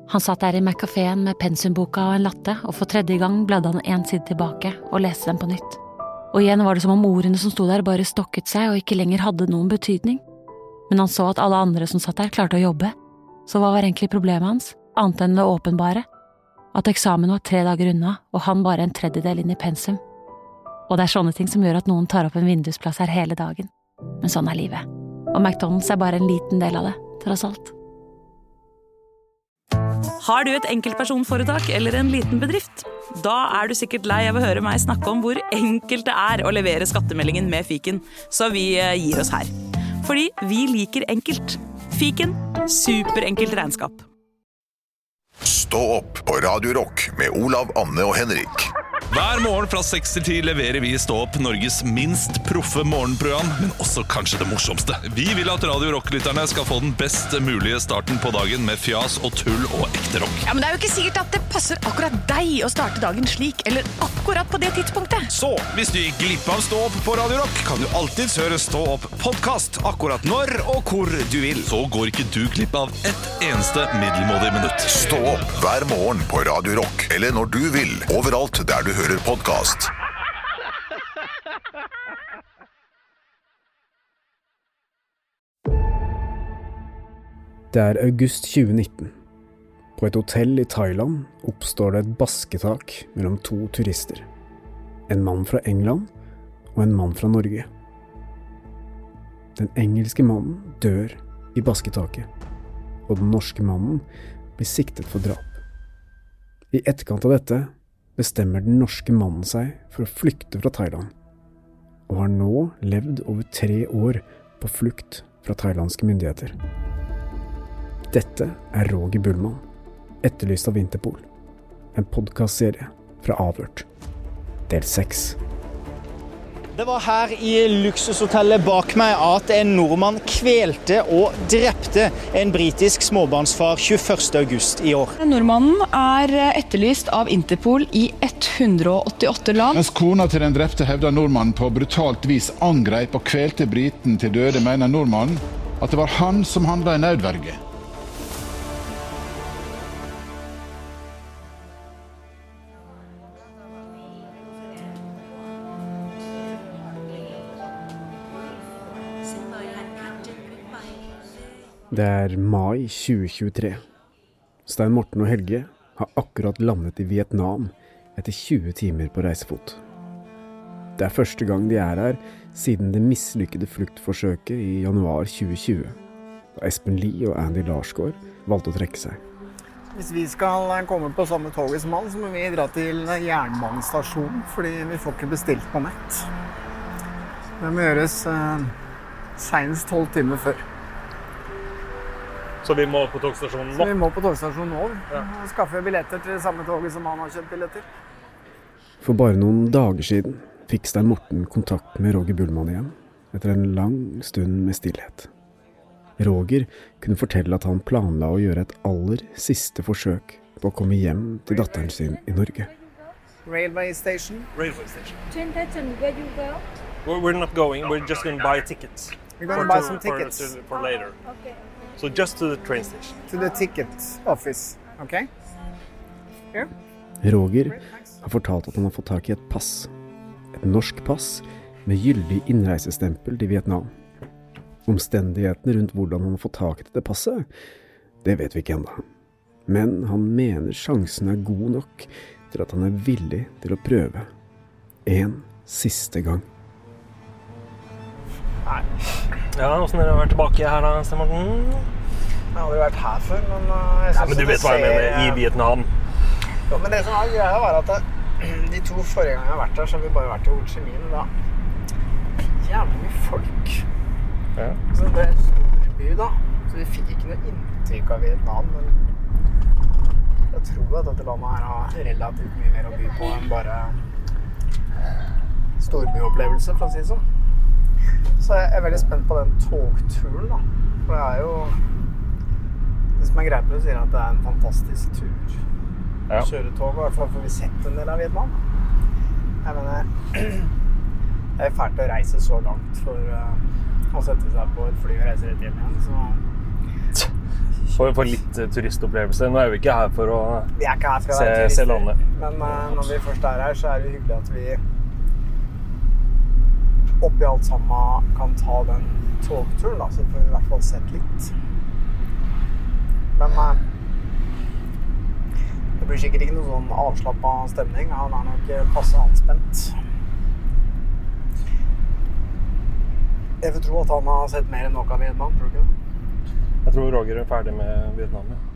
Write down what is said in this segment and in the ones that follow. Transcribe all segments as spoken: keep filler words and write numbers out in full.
Han satt der i McCaféen med pensumboka og en latte, og for tredje gang bladde han en side tilbake og leste den på nytt. Og igjen var det som om ordene som sto der bare stokket seg og ikke lenger hadde noen betydning. Men han så at alle andre som satt der klarte å jobbe, så hva var egentlig problemet hans, annet enn det åpenbare? At eksamen var tre dager unna, og han bare en tredjedel inn i pensum. Og det er sånne ting som gjør at noen tar opp en vindusplass her hele dagen. Men sånn er livet. Og McDonald's er bare en liten del av det, tross alt. Har du et enkeltpersonforetak eller en liten bedrift? Da er du sikkert lei av å høre meg snakke om hvor enkelt det er å levere skattemeldingen med Fiken, så vi gir oss her. Fordi vi liker enkelt. Fiken, superenkelt regnskap. Stå opp på Radio Rock med Olav, Anne og Henrik. Hver morgen fra seks til ti leverer vi Stå opp Norges minst proffe morgenprogram, men også kanskje det morsomste. Vi vil at Radio Rock-lytterne skal få den best mulige starten på dagen med fjas og tull og ekte rock. Ja, men det er jo ikke sikkert at det passer akkurat deg å starte dagen slik, eller akkurat på det tidspunktet. Så, hvis du gikk glipp av Stå opp på Radio Rock, kan du alltid høre Stå opp podcast akkurat når og hvor du vil. Så går ikke du glipp av ett eneste middelmådig minutt. Stå opp hver morgen på Radio Rock, eller når du vil, overalt der du hører podcast. Det er august tjue nitten. På et hotell i Thailand oppstår det et basketak mellom to turister. En mann fra England og en mann fra Norge. Den engelske mannen dør i basketaket, og den norske mannen blir siktet for drap. I etterkant av dette bestemmer den norske mannen seg for å flykte fra Thailand, og har nå levd over tre år på flukt fra thailandske myndigheter. Dette er Roger Bullmann, etterlyst av Interpol, en podcastserie fra Avhørt, del seks. Det var her i luksushotellet bak meg at en nordmann kvelte og drepte en britisk småbarnsfar tjueførste august i år. Nordmannen er etterlyst av Interpol i ett hundre og åttiåtte land. Mens kona til den drepte hevder nordmannen på brutalt vis angrep og kvelte briten til døde, mener nordmannen at det var han som handlet i nødverge. Det er mai tjue tjuetre. Stein Morten og Helge har akkurat landet i Vietnam etter tjue timer på reisefot. Det er første gang de er her siden det mislykkede fluktforsøket i januar tjue tjue, da Espen Lie og Andy Larsgaard valgte å trekke seg. Hvis vi skal komme på samme toget som han, så må vi dra til jernbanestasjonen, fordi vi får ikke bestilt på nett. Det må gjøres eh, senest tolv timer før. Så vi må på togstasjonen nå? Så vi må på togstasjonen nå. Ja. Skaffe billetter til samme toget som han har kjøpt billetter. For bare noen dager siden fikk Stein Morten kontakt med Roger Bullmann igjen, etter en lang stund med stillhet. Roger kunne fortelle at han planla å gjøre et aller siste forsøk på å komme hjem til datteren sin i Norge. Railway station. Railway station. Train station, where you go? We're, we're not going, we're just going to buy tickets. We're going to buy some tickets. For, for later. Okay. So just to the train station. To the ticket office, okay? Here. Roger har fortalt at han har fått tak i et pass. Et norsk pass med gyldig innreisestempel til Vietnam. Omstendighetene rundt hvordan han har fått tak i dette passet, det vet vi ikke enda. Men han mener sjansen er god nok til at han er villig til å prøve. En siste gang. Nei. Ja, hvordan er det å være tilbake her da, Stein Morten? Jeg har aldri vært her før, men jeg synes ja, men du vet hva jeg mener, i Vietnam. Jo, men det som er greia var at de to forrige ganger jeg har vært her, så har vi bare vært i Ho Chi Minh, da. Jævlig mye folk. Ja. Så det er en stor by da, så vi fikk ikke noe inntrykk av Vietnam, men jeg tror at dette landet her har relativt mye mer å by på enn bare storbyopplevelse, for å si det sånn. Så jeg er veldig spent på den togturen da, for det er jo det som er greit med å si at det er en fantastisk tur ja. Å kjøre tog, i hvert fall får vi sett en del av Vietnam. Jeg mener, det er fælt å reise så langt for uh, å sette seg på et fly og reise rett hjem igjen, så For, for litt turistopplevelse. Nå er vi ikke her for å vi er ikke her for å se, være se landet. Men uh, når vi først er her, så er det hyggelig at vi oppi alt sammen kan ta den togturen, da, så får vi i hvert fall sett litt. Men uh, det blir sikkert ikke noe sånn avslappet stemning. Han er nok passe anspent. Jeg vil tro at han har sett mer enn nok av Vietnam, tror du ikke det? Jeg tror Roger er ferdig med Vietnam, ja.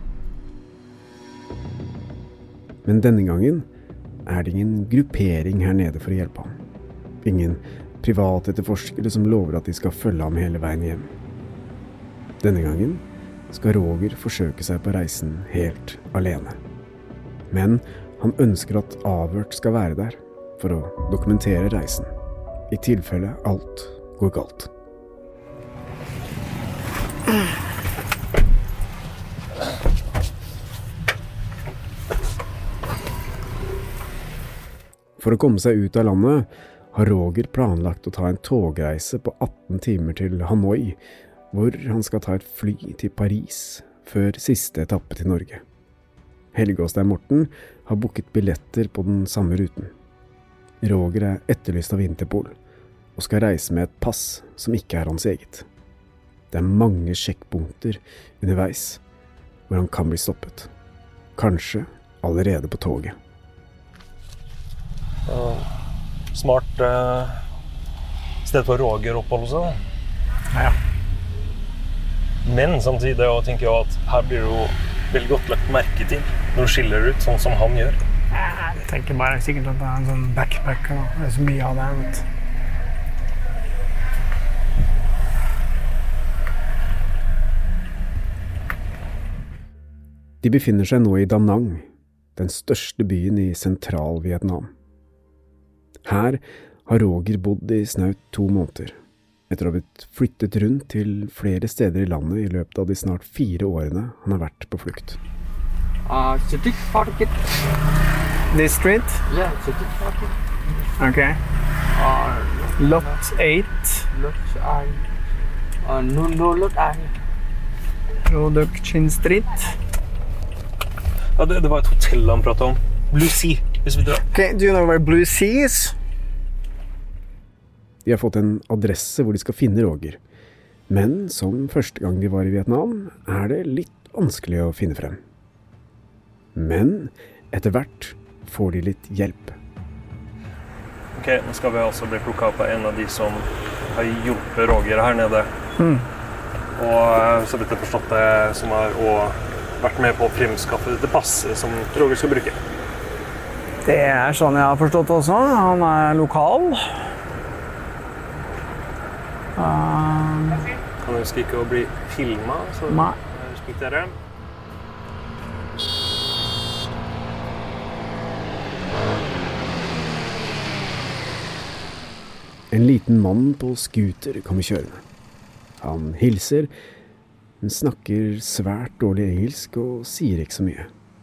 Men denne gangen er det ingen gruppering her nede for å hjelpe ham. Ingen private etterforskere som lover at de skal følge ham hele veien hjem. Denne gangen skal Roger forsøke seg på reisen helt alene. Men han ønsker at avhørt skal være der for å dokumentere reisen, i tilfelle alt går galt. For å komme seg ut av landet har Roger planlagt å ta en togreise på atten timer til Hanoi, hvor han skal ta et fly til Paris før siste etappe til Norge. Helge og Stein Morten har booket billetter på den samme ruten. Roger er etterlyst av Interpol og skal reise med et pass som ikke er hans eget. Det er mange sjekkpunkter underveis hvor han kan bli stoppet. Kanskje allerede på toget. Uh, smart uh, sted for Roger oppholde seg. Ja. Men samtidig jeg tenker jeg at her blir det jo veldig godt lagt merke til når du skiller ut sånn som han gjør. Jeg tenker bare sikkert at det er en sånn backpacker. Da. Det er så mye av det. Vet. De befinner seg nå i Da Nang, den største byen i sentral-Vietnam. Her har Roger bodd i snaut to måneder, etter å ha blitt flyttet rundt til flere steder i landet i løpet av de snart fire årene han har vært på flukt. Uh, Street Market. This street? Yeah, Street Market. Okay. Uh, lot eight. Lot eight. Uh, no, no, lot eight. Production Street. Ja, det, det var et hotell han pratet om. Blue Sea, hvis vi drar. Okay, do you know where Blue Sea is? De har fått en adresse hvor de skal finne Roger. Men som første gang de var i Vietnam, er det litt vanskelig å finne frem. Men etter hvert får de litt hjelp. Ok, nå skal vi altså bli plukket opp av en av de som har hjulpet Roger her nede. Mm. Og så vidt jeg forstått det, som har også vært med på å fremskaffe det passet som Roger skal bruke. Det er sånn jeg har forstått også. Han er lokal. Um, Han ønsker ikke å bli filmet, så nei. jeg respekterer. En liten mann på scooter kommer kjørende. Han hilser, men snakker svært dårlig engelsk og sier ikke så mye.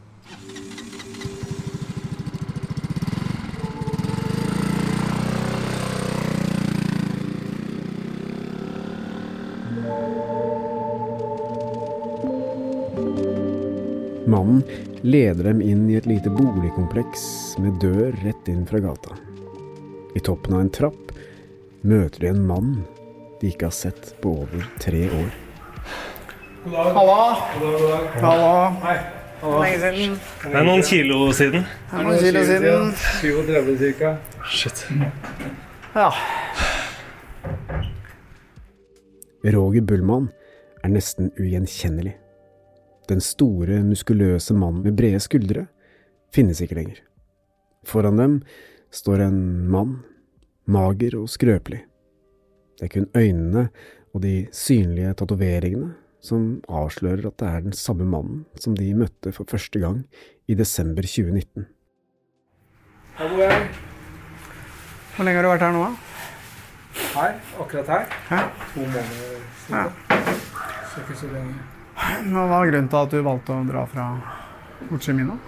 Mannen leder dem inn i et lite boligkompleks med dør rett inn fra gata. I toppen av en trapp møter de en mann de ikke har sett på over tre år. Hallo. Hallo. Hei. Lenge siden. Det er noen kilo siden. Det er noen kilo siden. syvogtredive cirka. Shit. Ja. Roger Bullmann er nesten ugjenkjennelig. Den store, muskuløse mannen med brede skuldre finnes ikke lenger. Foran dem står en mann, mager og skrøpelig. Det er kun øynene og de synlige tatoveringene som avslører at det er den samme mannen som de møtte for første gang i desember tjue nitten. Hvor lenge har du vært her nå? Her, akkurat her. Hæ? To måneder siden. Ja. Så ikke så lenge. Hva var grunnen til at du valgte å dra fra Ho Chi Minh?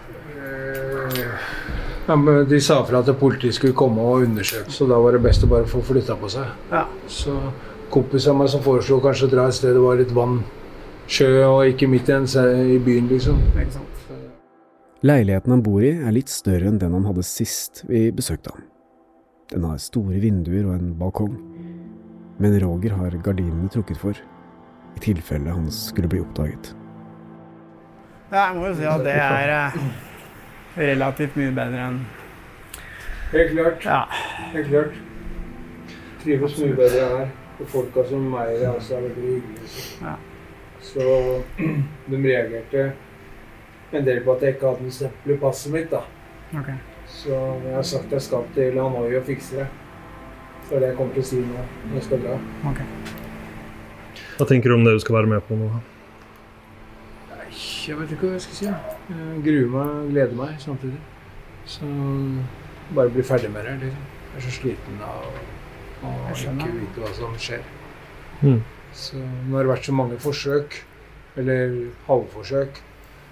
Ja, men de sa fra at politiet skulle komme og undersøke, så da var det best å bare få flyttet på seg. Ja. Så kompis av meg som foreslo kanskje å dra et sted det var litt vann sjø og ikke midt i, en, i byen, liksom. Ikke sant? Leiligheten han bor i er litt større enn den han hadde sist vi besøkte ham. Den har store vinduer og en balkong, men Roger har gardinene trukket for, i tilfelle han skulle bli oppdaget. Ja, jeg må jo si at det er eh, relativt mye bedre enn... Helt klart. Ja. Helt klart. Trives mye bedre her. Og folka som meg altså, er veldig hyggelige. Ja. Så de reagerte en del på at jeg ikke hadde en stempel i passet mitt, da. Okay. Så jeg har sagt jeg skal til Hanoi og fikse det. Så det jeg kommer til å si nå, når jeg skal dra. Okay. Hva tenker du om det du skal være med på nå? Nei, jeg vet ikke hva jeg skal si. Jeg gruer meg, gleder meg samtidig. Så bare bli ferdig med det, liksom. Jeg er så sliten av å ikke vite hva som skjer. Mm. Så nå har det vært så mange forsøk, eller halvforsøk.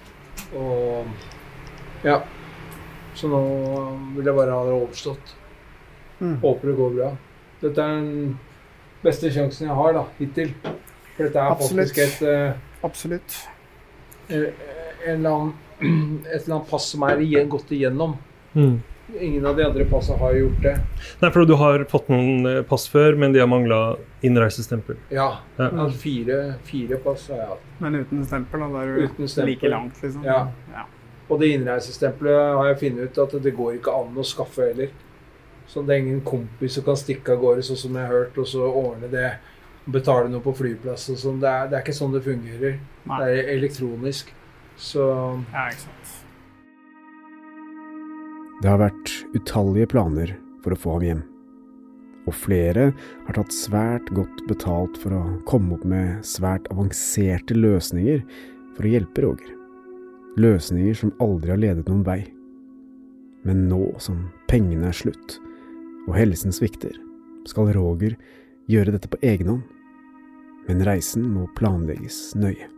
Og ja, så nå vil jeg bare ha det overstått. Mm. Håper det går bra. Dette er den beste sjansen jeg har da, hittil. For dette er Absolutt. faktisk et... Uh, Absolutt. En, en eller annen, et eller annet pass som er igjen, gått igjennom. Mm. Ingen av de andre passene har gjort det. Nei, for du har fått noen pass før, men de har manglet innreisestempel. Ja, ja. Altså fire, fire pass har jeg hatt. Men uten stempel, da, da er du like langt, liksom. Ja. Ja. Og det innreisestempelet har jeg funnet ut at det går ikke an å skaffe heller. Så det er ingen kompis som kan stikke av gårde, sånn som jeg har hørt, og så ordne det, betale noe på flyplass og sånn. Det er, det er ikke sånn det fungerer. Nei. Det er elektronisk. Så... Ja, ikke sant. Det har vært utallige planer for å få ham hjem, og flere har tatt svært godt betalt for å komme opp med svært avanserte løsninger for å hjelpe Roger. Løsninger som aldri har ledet noen vei. Men nå som pengene er slutt, og helsen svikter, skal Roger gjøre dette på egen hånd. Men reisen må planlegges nøye.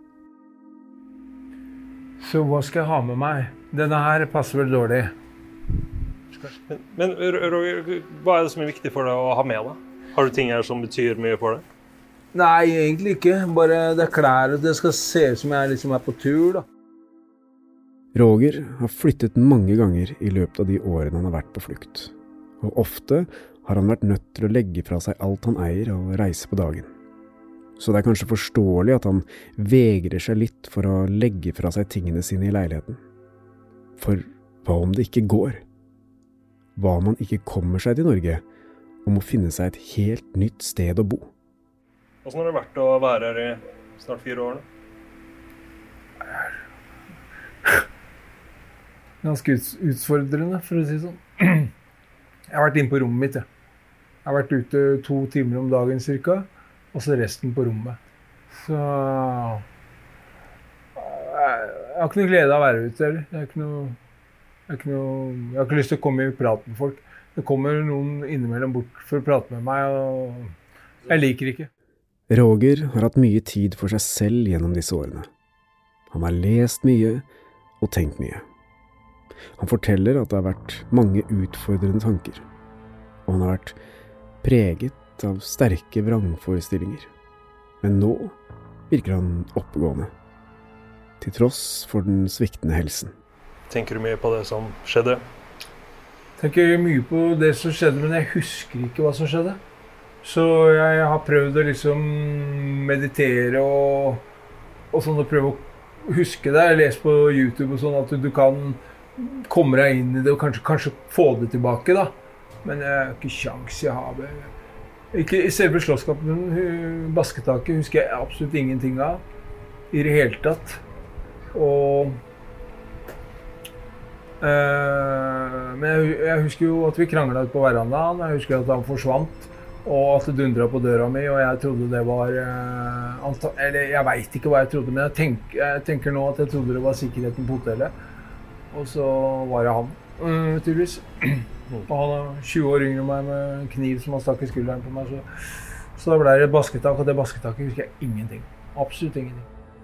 Så hva skal jeg ha med meg? Denne her passer vel dårlig. Men, men Roger, hva er det som er viktig for deg å ha med da? Har du ting her som betyr mye for deg? Nei, egentlig ikke. Bare det er klær, og det skal se ut som jeg liksom er på tur da. Roger har flyttet mange ganger i løpet av de årene han har vært på flukt. Og ofte har han vært nødt til å legge fra seg alt han eier og reise på dagen. Så det er kanskje forståelig at han vegrer seg litt for å legge fra seg tingene sine i leiligheten. For hva om det ikke går? Hva om han ikke kommer seg til Norge og må finne seg et helt nytt sted å bo? Hvordan har det vært å være her i snart fire år nå? Ganske utfordrende, for å si sånn. Jeg har vært inne på rommet mitt, ja. Jeg har vært ute to timer om dagen cirka, og så resten på rommet. Så jeg har ikke noe glede av å være ute, eller. Jeg har ikke noe... Jeg har, ikke noe, jeg har ikke lyst til å komme i prat med folk. Det kommer noen innimellom bort for å prate med meg, og jeg liker ikke. Roger har hatt mye tid for seg selv gjennom disse årene. Han har lest mye og tenkt mye. Han forteller at det har vært mange utfordrende tanker, og han har vært preget av sterke vrangforestillinger. Men nå virker han oppegående, til tross for den sviktende helsen. Tenker du mye på det som skjedde? Jeg tenker mye på det som skjedde, men jeg husker ikke hva som skjedde. Så jeg har prøvd å liksom meditere og, og sånn, og prøve å huske det. Jeg leser på YouTube og sånn at du kan komme deg inn i det og kanskje, kanskje få det tilbake da. Men jeg har ikke sjans jeg har det. Ikke i selve slåsskapen, basketaket husker jeg absolutt ingenting av. I det hele tatt. Og... Uh, men jeg, jeg husker jo at vi kranglet på verandaen, jeg husker at han forsvant, og at det dundret på døra mi, og jeg trodde det var, uh, anta, eller jeg vet ikke hva jeg trodde, men jeg, tenk, jeg tenker nå at jeg trodde det var sikkerheten på hotellet, og så var det han, uh, tydeligvis. Og han er tjue år yngre enn meg med en kniv som han stakk i skulderen på meg, så, så da ble det et basketak, og det basketaket husker jeg ingenting, absolutt ingenting.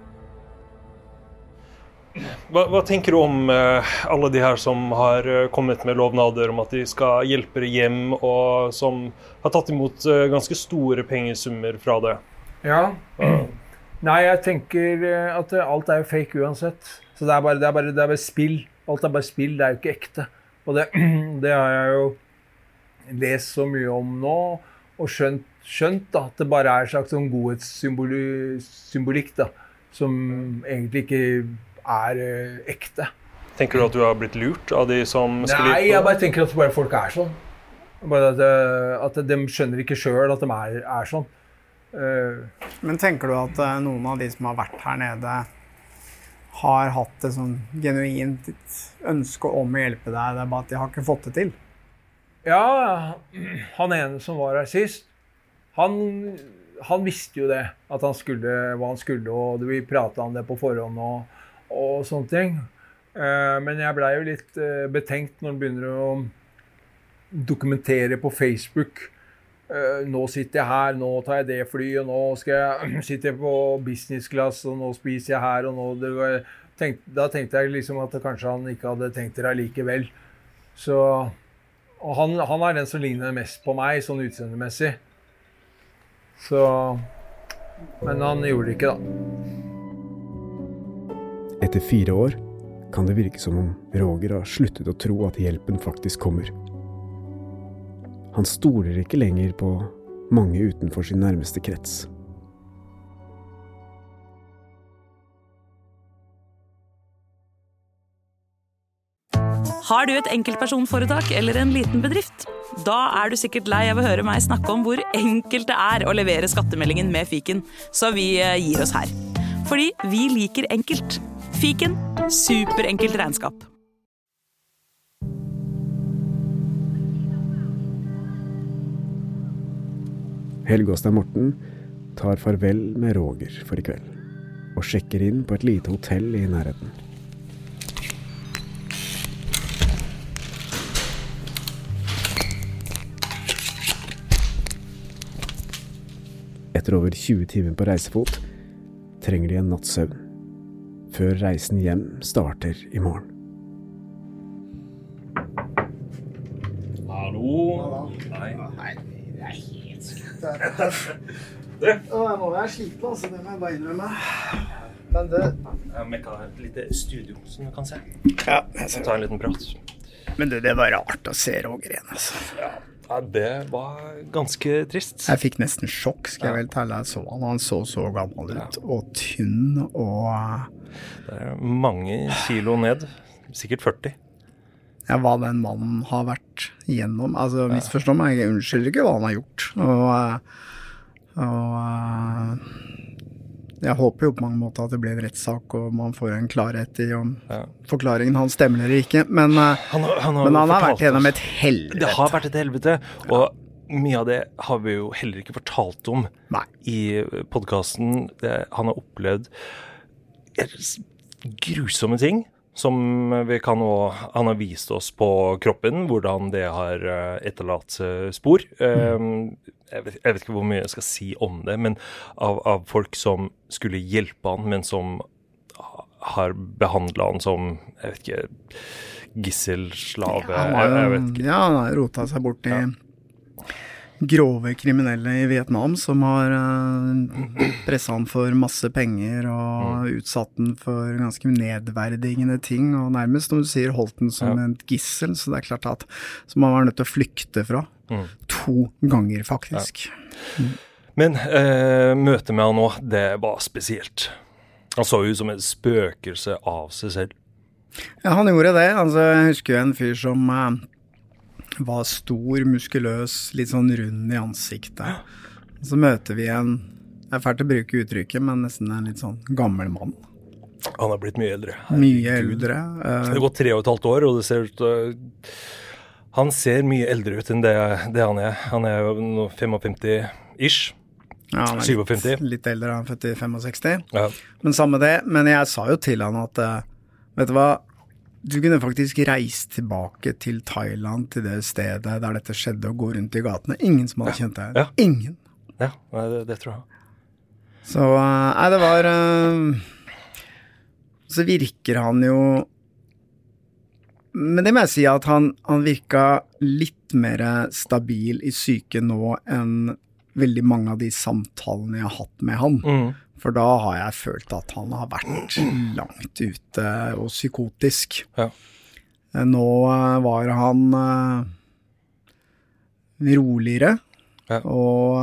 Hva, hva tenker du om uh, alle de her som har uh, kommet med lovnader om at de skal hjelpe deg hjem, og som har tatt imot uh, ganske store pengesummer fra det? Ja, uh. Nei, jeg tenker at alt er jo fake uansett. Så det er bare, det er bare, det er bare spill. Alt er bare spill, det er jo ikke ekte. Og det, det har jeg jo lest så mye om nå, og skjønt, skjønt da, at det bare er en slags sånn godhetssymbolikk da, som egentlig ikke er uh, ekte. Tenker du at du har blitt lurt av de som skal Nei, jeg bare tenker at bare folk er sånn. Bare at, at de skjønner ikke selv at de er, er sånn. Uh, Men tenker du at noen av de som har vært her nede har hatt et sånn genuint ønske om å hjelpe deg, det er bare at de har ikke fått det til? Ja, han ene som var her sist, han, han visste jo det, at han skulle, hva han skulle, og vi pratet om det på forhånd og, og sånne ting. Uh, men jeg ble jo litt uh, betenkt når han begynner å dokumentere på Facebook. Uh, nå sitter jeg her, nå tar jeg det fly, og nå skal jeg sitte på business class, og nå spiser jeg her, og nå... Det var, tenkt, da tenkte jeg liksom at kanskje han ikke hadde tenkt det likevel. Så... Og han, han er den som ligner mest på meg, sånn utseendemessig. Så... Men han gjorde det ikke, da. Etter fire år kan det virke som om Roger har sluttet å tro at hjelpen faktisk kommer. Han stoler ikke lenger på mange utenfor sin nærmeste krets. Har du et enkeltpersonforetak eller en liten bedrift? Da er du sikkert lei av å høre meg snakke om hvor enkelt det er å levere skattemeldingen med Fiken, så vi gir oss her. Fordi vi liker enkelt. Fiken, superenkelt regnskap. Helge og Stein Morten tar farvel med Roger for i kveld, og sjekker inn på et lite hotell i nærheten. Etter over tjue timer på reisefot trenger de en natts søvn, før reisen hjem starter i morgen. Hallo? Nei. Nei, det er helt skutt. Du? Nå er jeg sliten, altså. Det må jeg bare innrømme. Men det... Jeg mekka et lite studio, som du kan se. Ja, jeg ser det. Ta en liten prat. Men du, det var rart å se Roger igjen, altså. Ja. Ja, det var ganske trist. Jeg fikk nesten sjokk, skal jeg vel telle. Jeg så han, han så så gammel ut, og tynn, og... Det er mange kilo ned, sikkert førti. Ja, hva den mannen har vært igjennom. Altså, misforstå meg, jeg unnskylder ikke hva han har gjort. Og, og jeg håper jo på mange måter at det blir en rettssak, og man får en klarhet i om ja. forklaringen hans stemmer eller ikke. Men han, han har, men han har vært gjennom et helvete. Det har vært et helvete, og mye av det har vi jo heller ikke fortalt om Nei. I podcasten. Det, han har opplevd grusomme ting, som vi kan også, han har vist oss på kroppen, hvordan det har etterlatt spor. Mm. Jeg vet, jeg vet ikke hvor mye jeg skal si om det, men av, av folk som skulle hjelpe han, men som har behandlet han som, jeg vet ikke, gisselslave. Ja, han har, jeg, jeg vet ikke. Ja, han har rotet seg bort i ja. grove kriminelle i Vietnam, som har uh, presset han for masse penger og mm. utsatt han for ganske nedverdigende ting, og nærmest, som du sier, holdt han som ja. en gissel, så det er klart at som han var nødt til å flykte fra. Mm. To ganger faktisk. Ja. Mm. Men eh, møtet med han nå, det var spesielt. Han så ut som et spøkelse av seg selv. Ja, han gjorde det. Altså, jeg husker jo en fyr som eh, var stor, muskuløs, litt sånn rund i ansiktet. Så møter vi en, jeg er fælt å bruke uttrykket, men nesten en litt sånn gammel mann. Han har blitt mye eldre. Mye eldre. Uh, det har gått tre og et halvt år, og det ser ut... Uh, Han ser mye eldre ut enn det, det han er. Han er jo femtifem-ish. Ja, han er syvogfemti. Litt, litt eldre, han er født i femogseksti. Ja. Men samme det. Men jeg sa jo til han at, vet du hva, du kunne faktisk reise tilbake til Thailand, til det stedet der dette skjedde, og gå rundt i gatene. Ingen som hadde ja. kjent deg. Ja. Ingen. Ja, det, det tror jeg. Så, nei, det var... Så virker han jo... Men det må jeg si at han, han virket litt mer stabil i syke nå enn veldig mange av de samtalene jeg har hatt med han. Mm. For da har jeg følt at han har vært langt ute og psykotisk. Ja. Nå var han roligere, ja. Og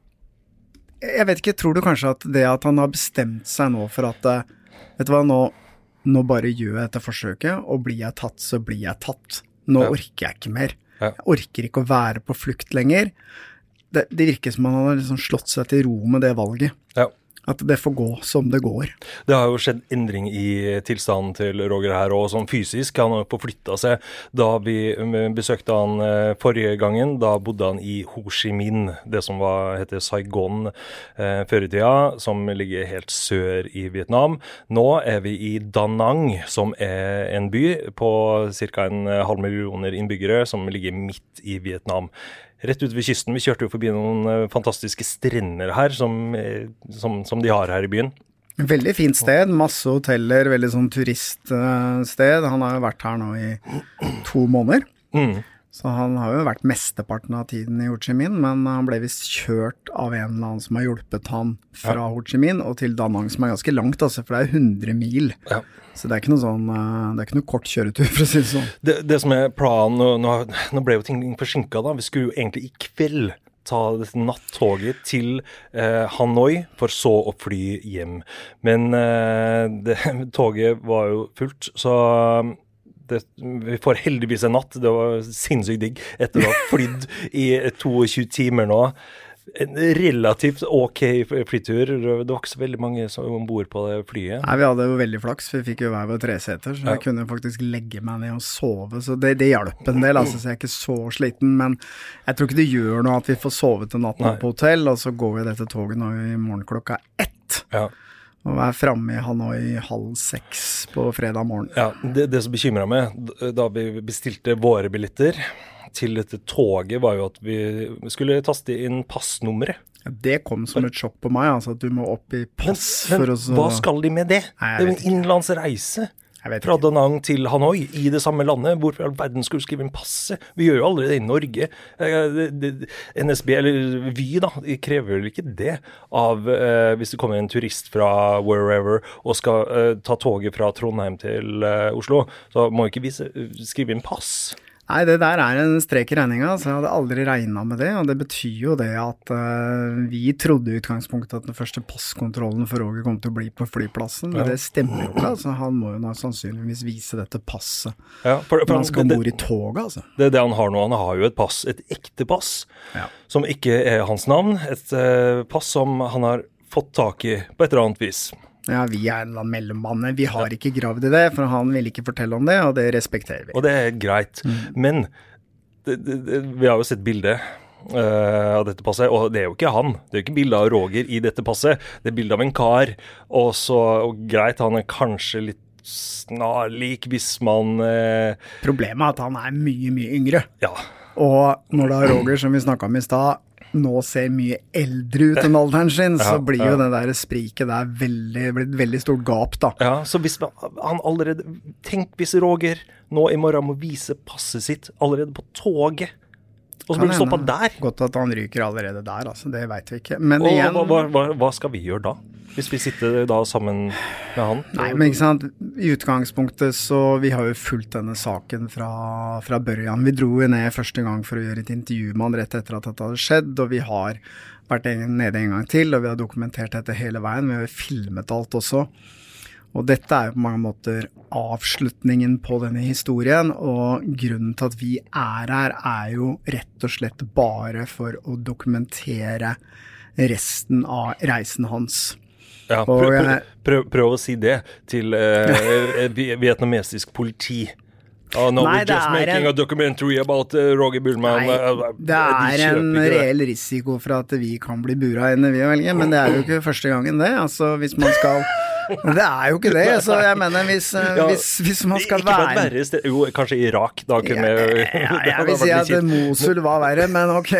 jeg vet ikke, tror du kanskje at det at han har bestemt seg nå for at, vet du hva, nå, nå bare gjør jeg dette forsøket, og blir jeg tatt, så blir jeg tatt. Nå ja. Orker jeg ikke mer. Ja. Jeg orker ikke å være på flukt lenger. Det, det virker som han har liksom slått seg til ro med det valget. Ja. At det får gå som det går. Det har jo skjedd endring i tilstanden til Roger her, og sånn fysisk. Han har forflyttet seg. Da vi besøkte han forrige gangen, da bodde han i Ho Chi Minh, det som var, heter Saigon eh, før i tida, som ligger helt sør i Vietnam. Nå er vi i Da Nang, som er en by på cirka en halv millioner innbyggere, som ligger midt i Vietnam. Rett ut ved kysten. Vi kjørte jo forbi noen fantastiske strender her, som, som, som de har her i byen. Veldig fint sted, masse hoteller, veldig sånn turiststed. Han har jo vært her nå i to måneder. Mm. Så han har jo vært mesteparten av tiden i Ho Chi Minh, men han ble vist kjørt av en eller annen som har hjulpet han fra ja. Ho Chi Minh og til Da Nang, som er ganske langt, altså, for det er hundre mil. Ja. Så det er ikke noe sånn, det er ikke noe kort kjøretur, for å si det sånn. Det, det som er planen, nå, nå ble jo ting forsinket da, vi skulle jo egentlig i kveld ta dette nattoget til eh, Hanoi, for så å fly hjem. Men eh, det, toget var jo fullt, så det, vi får heldigvis en natt. Det var sinnssykt digg etter å ha flydd i tjueto timer nå. En relativt ok flytur. Det var ikke så veldig mange som ombord på det flyet. Nei, vi hadde jo veldig flaks. Vi fikk jo hver vår treseter, så ja. Jeg kunne faktisk legge meg ned og sove. Så det, det hjalp en del, altså, så jeg er ikke så sliten. Men jeg tror ikke det gjør noe at vi får sove til natten på hotell, og så går vi dette toget nå i morgen klokka ett. Ja. Og være fremme i Hanoi halv seks på fredag morgen. Ja, det, det som bekymret meg, da vi bestilte våre billetter til dette toget, var jo at vi skulle taste inn passnummeret. Ja, det kom som et sjokk på meg, altså at du må opp i pass. Men, men for å så... hva skal de med det? Nei, det er jo en innenlandsreise. Fra Da Nang til Hanoi i det samme landet. Hvorfor i all verden skulle du skrive inn passe? Vi gjør jo aldri det i Norge. N S B, eller Vy da, de krever vel ikke det av eh, hvis det kommer en turist fra wherever og skal eh, ta toget fra Trondheim til eh, Oslo, så må ikke vi skrive inn pass. Nei, det der er en strek i regninga, så jeg hadde aldri regnet med det, og det betyr jo det at uh, vi trodde i utgangspunktet at den første passkontrollen for Roger kom til å bli på flyplassen, men ja. Det stemmer jo ikke, altså han må jo sannsynligvis vise dette passet ja, for, for når han skal det, bort i toget, altså. Det er det han har nå, han har jo et pass, et ekte pass, ja. Som ikke er hans navn, et uh, pass som han har fått tak i på et eller annet vis. Ja, vi er en eller annen mellommann. Vi har ja. Ikke gravd i det, for han vil ikke fortelle om det, og det respekterer vi. Og det er greit. Mm. Men det, det, det, vi har jo sett bildet uh, av dette passet, og det er jo ikke han. Det er jo ikke bildet av Roger i dette passet. Det er bildet av en kar, og så og greit, han er kanskje litt snarlik hvis man... Uh... Problemet er at han er mye, mye yngre. Ja. Og når det er Roger, som vi snakket om i sted, nå ser mye eldre ut enn alderen sin, ja, så blir jo ja. Det der spriket der veldig, blir et veldig stort gap da. Ja, så hvis han allerede, tenk hvis Roger nå i morgen må vise passet sitt allerede på toget, og så blir det stoppet der. Godt at han ryker allerede der, altså, det vet vi ikke. Men og igjen... Hva, hva, hva skal vi gjøre da? Hvis vi sitter da sammen med han? Nei, men ikke sant, i utgangspunktet så vi har jo fulgt denne saken fra, fra børjan. Vi dro jo ned første gang for å gjøre et intervju med han rett etter at dette hadde skjedd, og vi har vært nede en gang til, og vi har dokumentert dette hele veien. Vi har jo filmet alt også. Og dette er jo på mange måter avslutningen på denne historien, og grunnen til at vi er her er jo rett og slett bare for å dokumentere resten av reisen hans. Ja, prøv, prøv, prøv, prøv å si det til eh, vietnamesisk politi. Oh, no, Nei, we're just making en... a documentary about uh, Roger Bullman. Nei, det er de en reell risiko for at vi kan bli bura inne vi velger, men det er jo ikke første gangen det. Altså, hvis man skal... Det er jo ikke det, så jeg mener, hvis, ja, hvis, hvis man skal ikke være... Ikke verre sted, jo, kanskje Irak, da kunne ja, vi... Ja, jeg vil si at Mosul var verre, men ok.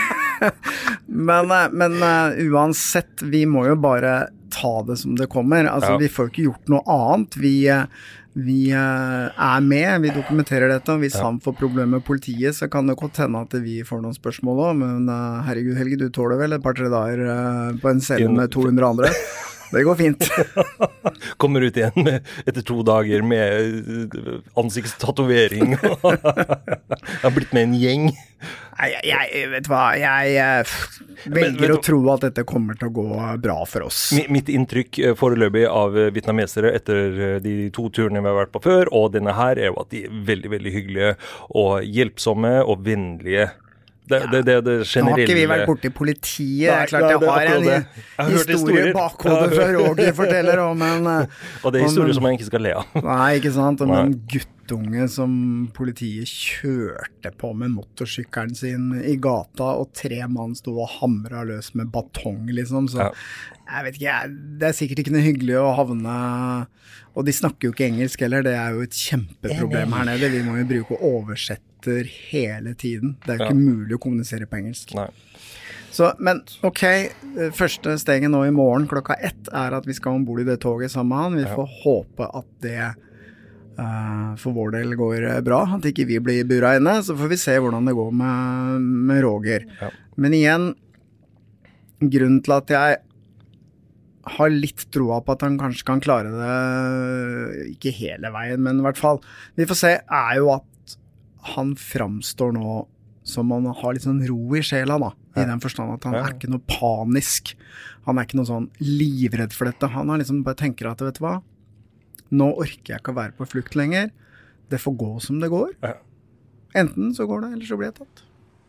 men men uh, uansett, vi må jo bare ta det som det kommer. Altså, ja. Vi får ikke gjort noe annet. Vi... Uh, Vi uh, er med, vi dokumenterer dette, og hvis ja. Han får problemer med politiet, så kan det godt hende at vi får noen spørsmål også, men uh, herregud Helge, du tåler vel et par-tre dager uh, på en celle med to hundre andre? Det går fint. Kommer ut igjen med, etter to dager med ansiktstatovering. Jeg har blitt med en gjeng. Nei, jeg, jeg vet hva, jeg, jeg velger å tro at dette kommer til å gå bra for oss. Mitt inntrykk foreløpig av vietnamesere etter de to turene vi har vært på før, og denne her, er jo at de er veldig, veldig hyggelige og hjelpsomme og vennlige. Det, det, det, det generelle... Nå har ikke vi vært borte i politiet. Det er klart jeg har en jeg historie bakhodet fra Roger forteller om en... Og det er historier som man ikke skal le av. Nei, ikke sant? Om en guttunge som politiet kjørte på med motorsykkelen sin i gata, og tre mann stod og hamret løs med batong, liksom. Så jeg vet ikke, det er sikkert ikke noe hyggelig å havne... Og de snakker jo ikke engelsk heller, det er jo et kjempeproblem her nede. Vi må jo bruke oversetter hele tiden. Det er jo ikke mulig å kommunisere på engelsk. Nei. Så, men ok, første steget nå i morgen klokka ett er at vi skal ombord i det toget sammen med han. Vi får ja. håpe at det uh, for vår del går bra, at ikke vi blir buret inne. Så får vi se hvordan det går med, med Roger. Ja. Men igjen, grunnen til at jeg har litt troa på at han kanskje kan klare det, ikke hele veien, men i hvert fall, vi får se, er jo at han framstår nå som han har litt sånn ro i sjela da, ja. I den forstand at han ja. Er ikke noe panisk, han er ikke noe sånn livredd for dette, han har liksom bare tenker at, vet du hva, nå orker jeg ikke å være på flukt lenger, det får gå som det går, ja. Enten så går det, eller så blir jeg tatt.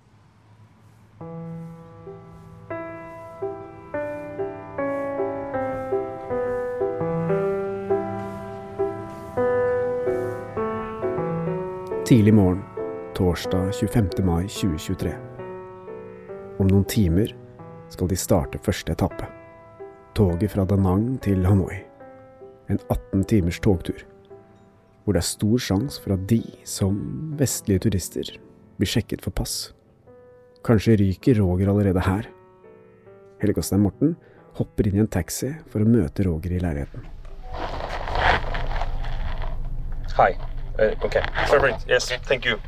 Tidlig morgen, torsdag tjuefemte mai tjue tjuetre. Om noen timer skal de starte første etappe. Toget fra Da Nang til Hanoi. En atten timers togtur. Hvor det er stor sjans for at de, som vestlige turister, blir sjekket for pass. Kanskje ryker Roger allerede her. Helge Stein Morten hopper inn i en taxi for å møte Roger i leiligheten. Hei. Uh, okay, perfect. Yes, thank you.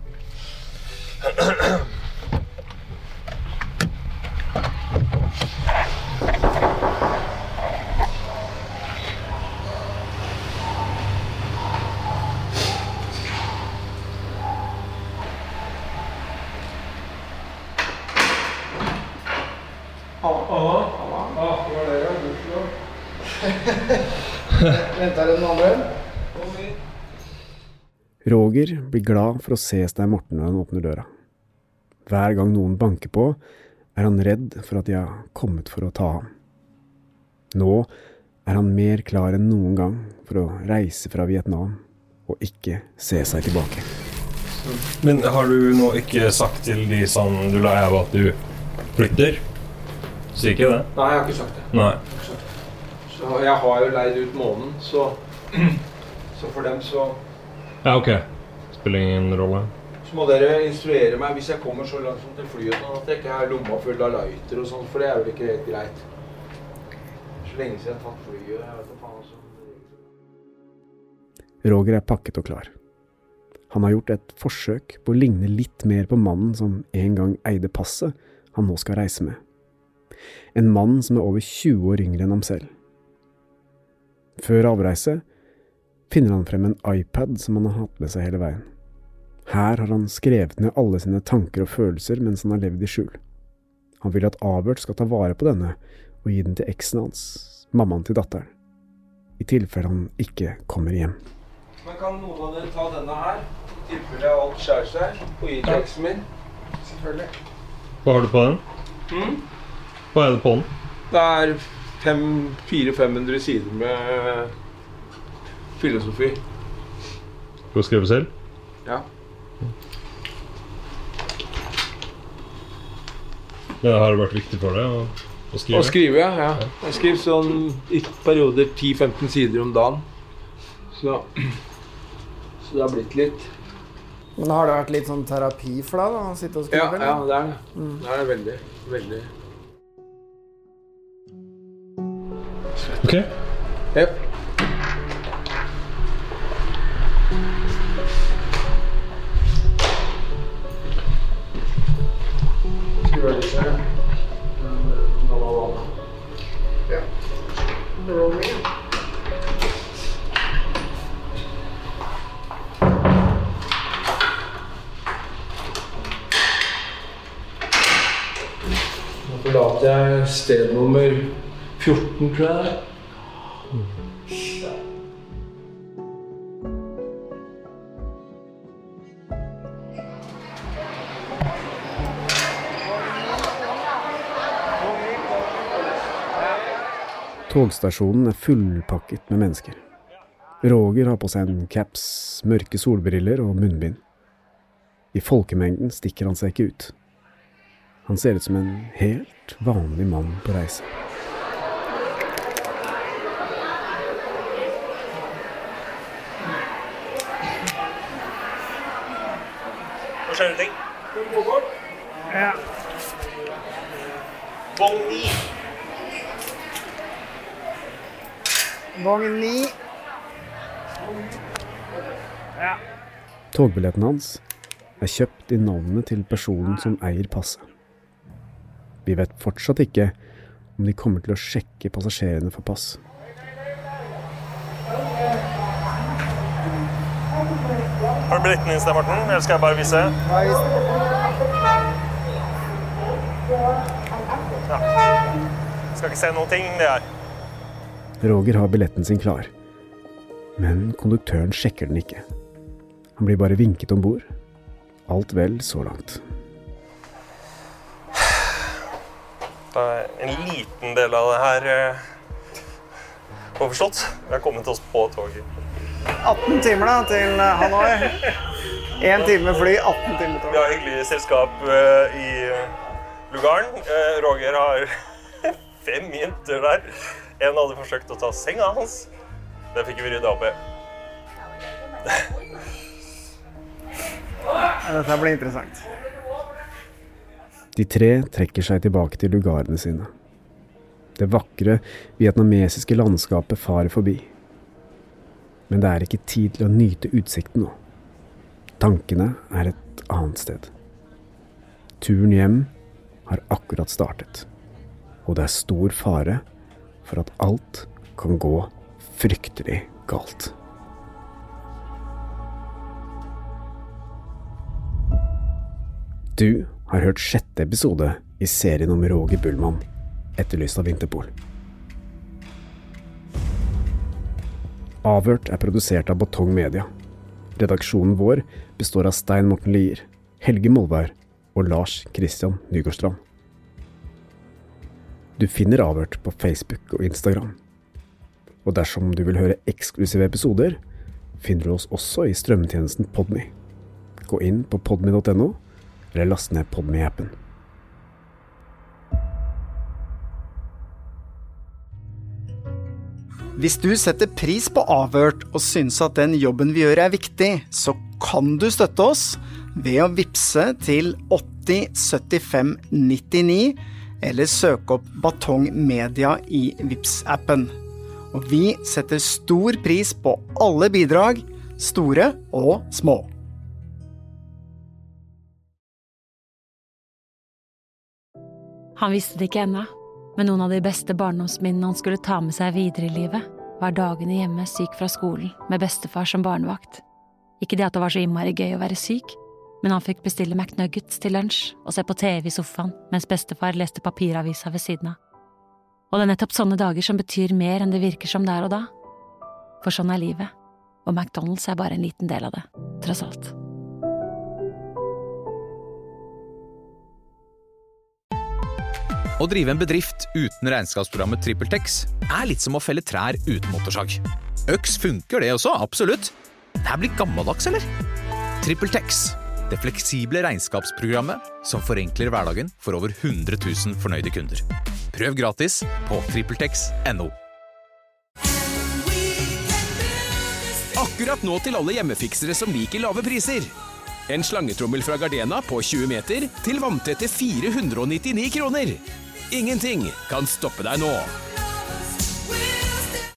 Venter du den andre? Roger blir glad for å se Stein Morten når han åpner døra. Hver gang noen banker på, er han redd for at de har kommet for å ta ham. Nå er han mer klar enn noen gang for å reise fra Vietnam og ikke se seg tilbake. Men har du nå ikke sagt til de som du la av at du flytter? Sier ikke det? Nei, jeg har ikke sagt det. Nei. Så jeg har jo leid ut måneden, så, så for dem så... Ja, ok. Spiller ingen rolle. Så må dere instruere meg hvis jeg kommer så langt som til flyet, sånn at jeg ikke har lomma full av lighter og sånt, for det er vel ikke helt greit. Så lenge siden jeg har tatt flyet, jeg vet ikke faen sånn. Roger er pakket og klar. Han har gjort et forsøk på å ligne litt mer på mannen som en gang eide passet han nå skal reise med. En mann som er over tjue år yngre enn ham selv. Før avreise finner han frem en iPad som han har hatt med seg hele veien. Her har han skrevet ned alle sine tanker og følelser mens han har levd i skjul. Han vil at Avert skal ta vare på denne og gi den til eksen hans, mammaen til datteren, i tilfelle han ikke kommer hjem. Men kan noen av dere ta denne her, i tilfelle alt skjærer seg, og gi til eksen min? Selvfølgelig. Hva har du på den? Mm? Hva er det på den? Det er fire til fem hundre sider med filosofi. Du har skrevet selv? Ja. Det har vært viktig for deg å, å skrive? Å skrive, ja. ja. Jeg skriver sånn i perioder ti til femten sider om dagen. Så, så det har blitt litt. Men har det vært litt sånn terapi for deg da, å sitte og skrive? Ja, ja, det er det. Mm. Det er det veldig, veldig. Ok. Yep. Skal vi gjøre litt her? Ja. forlater jeg sted nummer fjorten, tror jeg det er. Togstasjonen er fullpakket med mennesker. Roger har på seg en caps, mørke solbriller og munnbind. I folkemengden stikker han seg ikke ut. Han ser ut som en helt vanlig mann på reise. Hva skjer det ting? Ja. Vogn ni. Vogn ni. Ja. Togbilletten hans er kjøpt i navnet til personen som eier passet. Vi vet fortsatt ikke om de kommer til å sjekke passasjerene for pass. Har du billetten din, Sten Morten? Eller skal jeg bare vise? Ja. Skal ikke se noen ting, det her. Roger har billetten sin klar. Men konduktøren sjekker den ikke. Han blir bare vinket ombord. Alt vel så langt. Det er en liten del av det her eh, overstått. Vi har kommet oss på toget. atten timer da, til Hanoi. En time fly, atten timer tog. Vi har hyggelig selskap eh, i Lugaren. Eh, Roger har fem jenter der. En hadde forsøkt å ta senga hans. Det fikk vi ryddet opp i. Dette blir interessant. De tre trekker seg tilbake til lugarene sine. Det vakre vietnamesiske landskapet farer forbi. Men det er ikke tid til å nyte utsikten nå. Tankene er et annet sted. Turen hjem har akkurat startet. Og det er stor fare for at alt kan gå fryktelig galt. Du har hørt sjette episode i serien om Roger Bullmann, etterlyst av Interpol. Avhørt er produsert av Batong Media. Redaksjonen vår består av Stein Morten Lier, Helge Molvær og Lars Christian Nygårdstrand. Du finner Avhørt på Facebook og Instagram. Og dersom du vil høre eksklusive episoder, finner du oss også i strømmetjenesten Podme. Gå inn på podme punktum no, eller last ned Podme-appen. Hvis du setter pris på Avhørt og synes at den jobben vi gjør er viktig, så kan du støtte oss ved å vipse til åtti syttifem nittini eller søke opp Batong Media i Vips-appen. Og vi setter stor pris på alle bidrag, store og små. Han visste det ikke ennå, men noen av de beste barndomsminnene han skulle ta med seg videre i livet, var dagene hjemme syk fra skolen, med bestefar som barnevakt. Ikke det at det var så innmari gøy å være syk, men han fikk bestille McNuggets til lunsj og se på T V i sofaen, mens bestefar leste papiravisa ved siden av. Og det er nettopp sånne dager som betyr mer enn det virker som der og da. For sånn er livet, og McDonald's er bare en liten del av det, tross alt. Å drive en bedrift uten regnskapsprogrammet TrippelTex er litt som å felle trær uten motorsag. Øks funker det også, absolutt. Det er blitt gammeldags, eller? TrippelTex, det fleksible regnskapsprogrammet som forenkler hverdagen for over hundre tusen fornøyde kunder. Prøv gratis på trippeltex punktum no. Akkurat nå til alle hjemmefiksere som liker lave priser. En slangetrommel fra Gardena på tjue meter til vanntette fire hundre og nittini kroner. Ingenting kan stoppe deg nå.